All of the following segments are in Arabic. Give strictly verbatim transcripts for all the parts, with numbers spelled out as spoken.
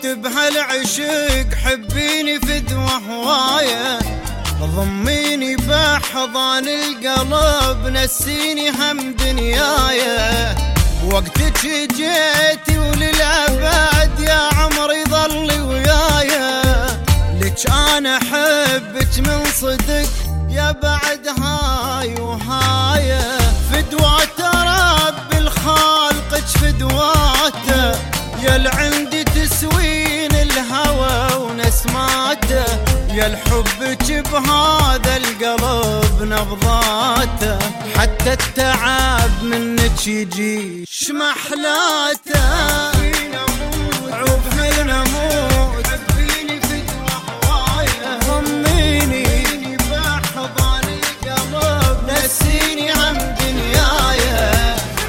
بهالعشق حبيني فدوة هواية، ضميني بحضان القلب نسيني هم دنياي، وقتك جيتي وللأبد يا عمري ظلي وياي، لك انا احبك من صدق يا بعد هاي وهاي، فدوة رب الخالق فدواته، يا العندي تسوين الهوى ونسماته، يا الحبك بهذا القلب نبضاته، حتى التعب منك يجي شمحلاته، عوفي نموت حبيني فدوة هواية، ضميني بحضان القلب نسيني هم دنياي.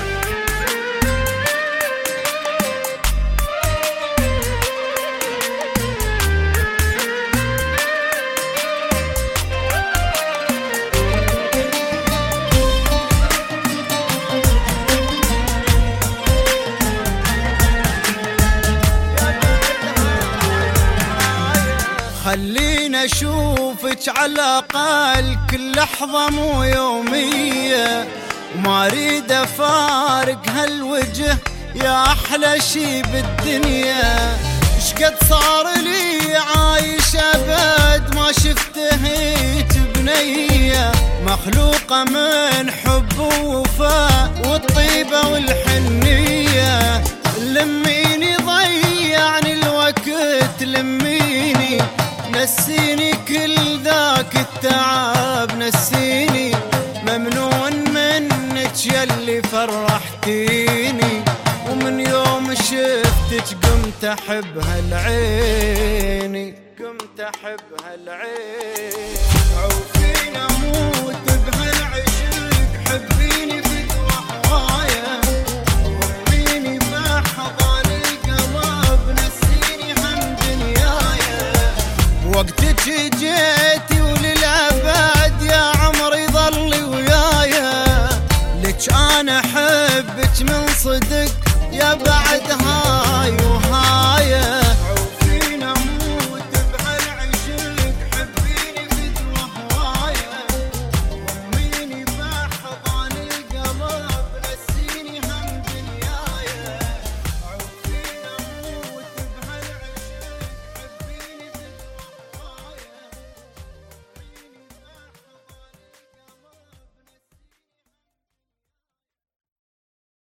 خلينا اشوفك على الاقل كل لحظة مو يومية، وما اريد افارق هالوجه يا احلى شي بالدنيا، شقد صار لي عايش ابد ما شفته هيك بنية، مخلوقة من حب ووفاء والطيبة والحنية، لميني ضيعني الوقت لميني، نسيني كل ذاك التعب نسيني، ممنون منك يلي فرحتيني، ومن يوم شفتك قمت احب هالعيني، قمت احب هالعين، عوفي نموت بهالعشق حبيني فدوة هواية، ضميني بحضان القلب نسيني هم دنياي، وقتك جيتي وللأبد يا عمري ظلي وياي، لك انا احبك من صدق يا بعد